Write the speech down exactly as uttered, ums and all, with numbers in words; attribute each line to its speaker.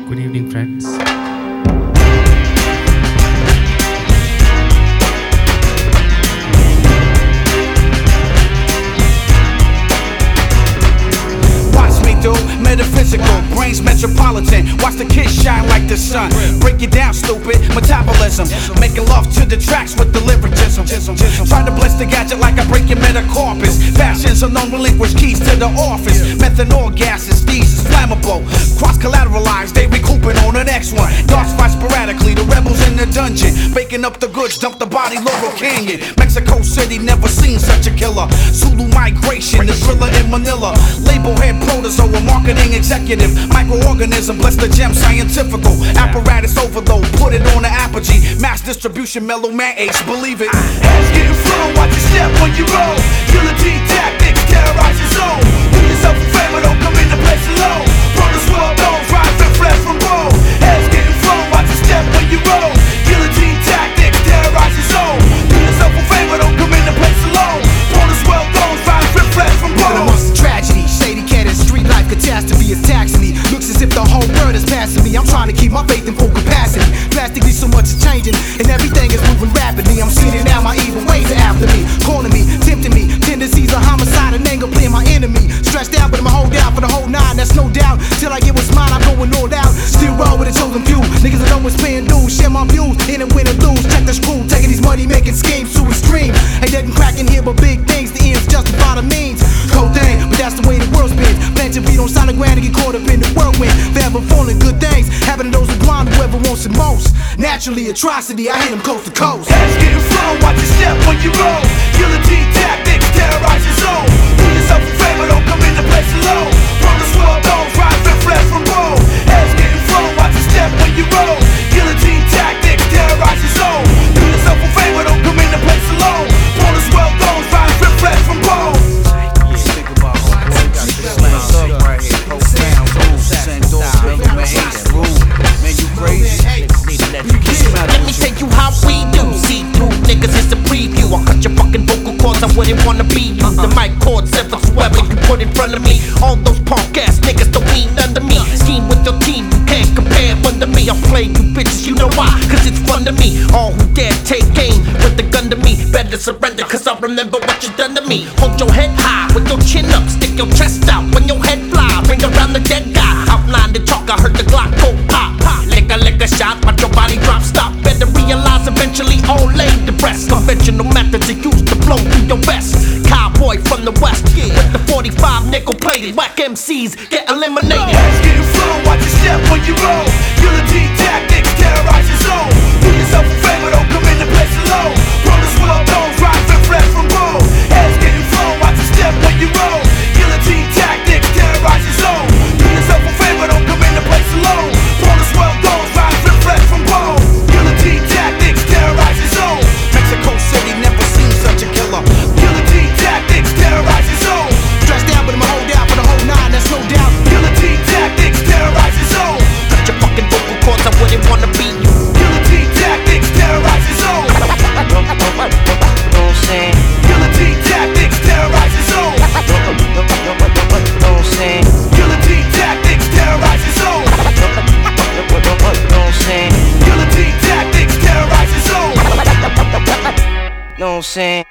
Speaker 1: Good evening, friends.
Speaker 2: Metaphysical, brains metropolitan. Watch the kids shine like the sun. Break it down, stupid. Metabolism. Making love to the tracks with the lyricism. Try to bless the gadget like I break your metacarpus. Fashions are known relinquished keys to the office. Methanol gases, these is flammable. Cross collateralized, they recouping on the next one. Dark fight sporadically, the rebels in the dungeon. Baking up the goods, dump the body, Laurel Canyon. Mexico City, never seen such a killer. Zulu migration, the thriller in Manila. Label head protozoa, marketing executive, microorganism, bless the gem, scientifical, apparatus overload, put it on the apogee, mass distribution, mellow man H, believe it. Hands getting flown, watch your step when you roll. Guillotine tactics, terrorize your zone. Do yourself a favor, don't come in the place alone. From this world, don't rise and flesh from bold. Hands getting flown, watch your step when you roll. Guillotine tactics, terrorize your zone. Do yourself a favor, don't come in the place alone. From this world, don't rise and flesh from bold.
Speaker 3: Tragedy, shady cat and street life catastrophe is taxing me. Looks as if the whole world is passing me. I'm trying to keep my faith in full capacity. Plastically, so much is changing, and everything is moving rapidly. I'm seeing it now, my evil ways are after me, calling me, tempting me. Tendencies of homicide and anger playing my enemy. Stressed out, but I'ma hold out for the whole nine, that's no doubt. Till I get what's mine, I'm going all out. Still roll with a chosen few. Niggas that know what's paying dues, share my views, in and win or lose. Check the screw, taking these money making schemes to extreme. Ain't nothing cracking here but big things. The ends justify the means. Cold thing, but that's the way the world's been. Plant your feet on solid ground and get caught up in the whirlwind. Forever falling, good things happening to those who blind, whoever wants it most. Naturally, atrocity, I hit them coast to coast.
Speaker 2: Hands getting flown, watch your step when you roll. Guillotine tactics, terrorize your zone. Do yourself a favor, don't come in the place alone. From this world, don't rise and flesh from bold. Hands getting flown, watch your step when you roll. Guillotine tactics, terrorize your zone. Do yourself a favor, don't come in the place alone. From this world, don't rise and flesh from bold.
Speaker 4: Let me tell you how we do. See through niggas, it's a preview. I cut your fucking vocal cords, I wouldn't wanna be you. The mic cords, ever whoever you put in front of me. All those punk ass niggas don't mean none to me. Scheme with your team, you can't compare one to me. I play you bitches, you know why? Cause it's fun to me. All who dare take aim with the gun to me, better surrender, cause I remember what you done to me. Hold your head high with your chin up, stick your chest out when your head fly. Bring around the dead guy, outline the chalk, I heard the Glock go pop, pop. Lick a lick a shot, watch your body drop, stop. Better realize eventually all laid to rest. Conventional methods are used to blow through your vest. Cowboy from the west, with the forty-five nickel plated. Whack M Cs get eliminated.
Speaker 2: Hands getting flown, watch your step when you roll. Guillotine tactics, terrorize your zone. Do yourself a favor, don't come in the place alone. From this world, don't rise and flesh from bold. Hands getting flown, watch your step when you roll. Guillotine tactics, terrorize your zone. Do yourself a favor, don't come in the place alone. From this world, don't rise and flesh from bold. Guillotine tactics, terrorize your zone. Mexico City, never seen such a killer. Guillotine tactics, terrorize your zone.
Speaker 3: Stressed out, but I'ma hold out for the whole nine, that's no doubt.
Speaker 2: Guillotine tactics, terrorize your zone.
Speaker 4: Cut your fucking vocal cords, I wouldn't wanna be you.
Speaker 2: Guillotine tactics, terrorize your zone. Guillotine tactics, terrorize your zone. Guillotine tactics, terrorize your zone. Guillotine tactics, terrorize your zone.
Speaker 5: Know what I'm saying?